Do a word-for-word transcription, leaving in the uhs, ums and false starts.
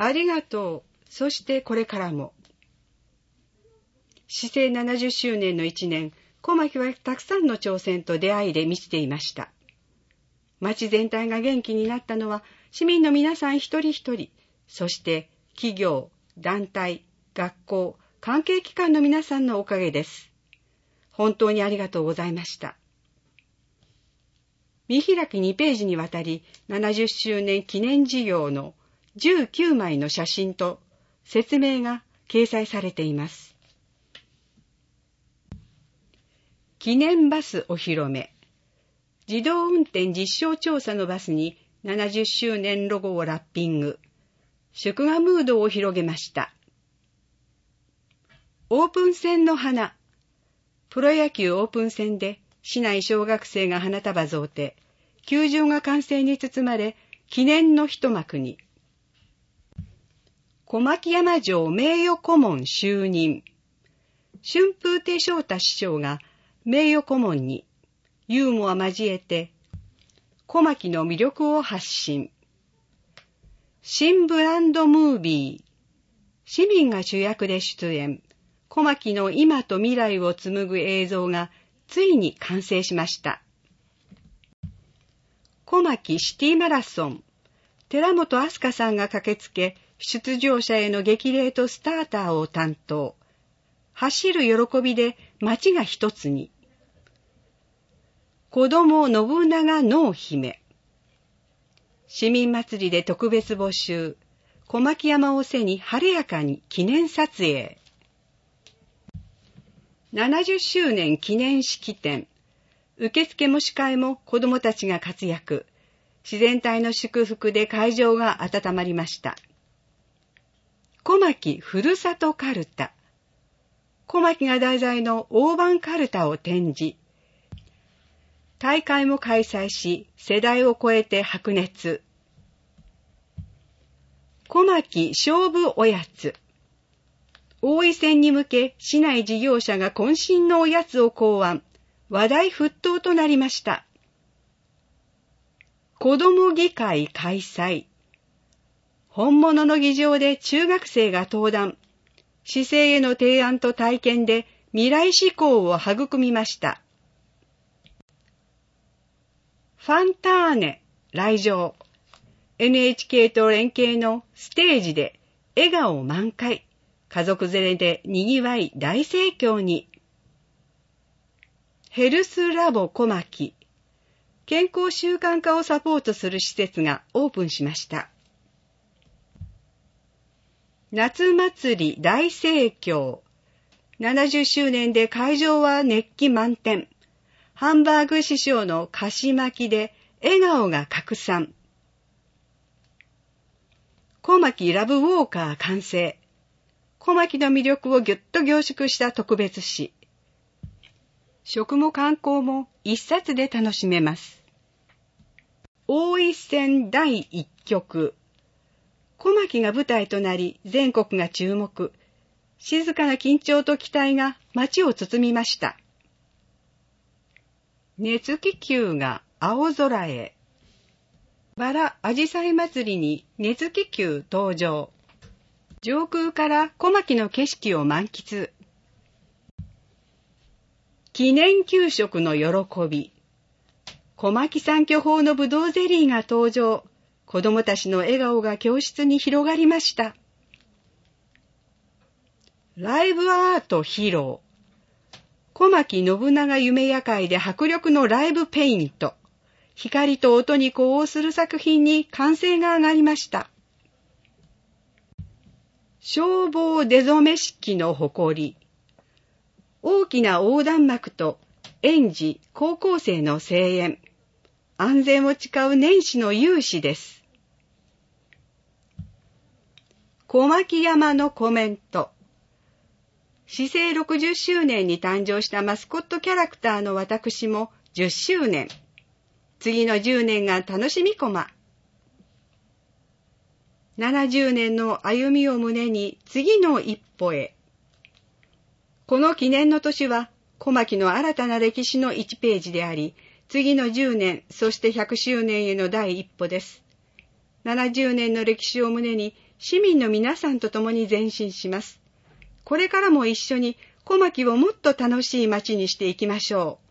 ありがとう。そしてこれからも。市政ななじゅっしゅうねんのいちねん、小牧はたくさんの挑戦と出会いで満ちていました。町全体が元気になったのは、市民の皆さん一人一人、そして企業、団体、学校、関係機関の皆さんのおかげです。本当にありがとうございました。見開きにページにわたり、ななじゅっしゅうねん記念事業のじゅうきゅうまいの写真と説明が掲載されています。記念バスお披露目。自動運転実証調査のバスにななじゅっしゅうねんロゴをラッピング。祝賀ムードを広げました。オープン戦の花。プロ野球オープン戦で市内小学生が花束贈呈。球場が歓声に包まれ、記念の一幕に。小牧山城名誉顧問就任。春風亭昇太師匠が名誉顧問にユーモア交えて小牧の魅力を発信。新ブランドムービー。市民が主役で出演。小牧の今と未来を紡ぐ映像がついに完成しました。小牧シティマラソン。寺本明日香さんが駆けつけ、出場者への激励とスターターを担当。走る喜びで街が一つに。子供信長濃姫。市民祭りで特別募集。小牧山を背に晴れやかに記念撮影。ななじゅっしゅうねん記念式典。受付も司会も子供たちが活躍。自然体の祝福で会場が温まりました。小牧ふるさとかるた。小牧が題材の大判かるたを展示。大会も開催し、世代を超えて白熱。小牧勝負おやつ。大井戦に向け、市内事業者が渾身のおやつを考案。話題沸騰となりました。子ども議会開催。本物の議場で中学生が登壇。市政への提案と体験で未来志向を育みました。ファンターネ来場。エヌエイチケー と連携のステージで笑顔満開。家族連れで賑わい大盛況に。ヘルスラボ小牧。健康習慣化をサポートする施設がオープンしました。夏祭り大盛況。ななじゅっしゅうねんで会場は熱気満点。ハンバーグ師匠の菓子巻きで笑顔が拡散。小牧ラブウォーカー完成。小牧の魅力をぎゅっと凝縮した特別誌。食も観光も一冊で楽しめます。大井戦だいいっきょく。小牧が舞台となり全国が注目。静かな緊張と期待が街を包みました。熱気球が青空へ。バラあじさい祭りに熱気球登場。上空から小牧の景色を満喫。記念給食の喜び。小牧産巨峰のぶどうゼリーが登場。子供たちの笑顔が教室に広がりました。ライブアート披露。小牧信長夢夜会で迫力のライブペイント。光と音に呼応する作品に歓声が上がりました。消防出初め式の誇り。大きな横断幕と園児、高校生の声援。安全を誓う年始の勇姿です。小牧山のコメント。市政ろくじゅっしゅうねんに誕生したマスコットキャラクターの私もじゅっしゅうねん。次のじゅうねんが楽しみこま。ななじゅうねんの歩みを胸に次の一歩へ。この記念の年は小牧の新たな歴史のいちページであり、次のじゅうねん、そしてひゃくしゅうねんへの第一歩です。ななじゅうねんの歴史を胸に市民の皆さんと共に前進します。これからも一緒に小牧をもっと楽しい町にしていきましょう。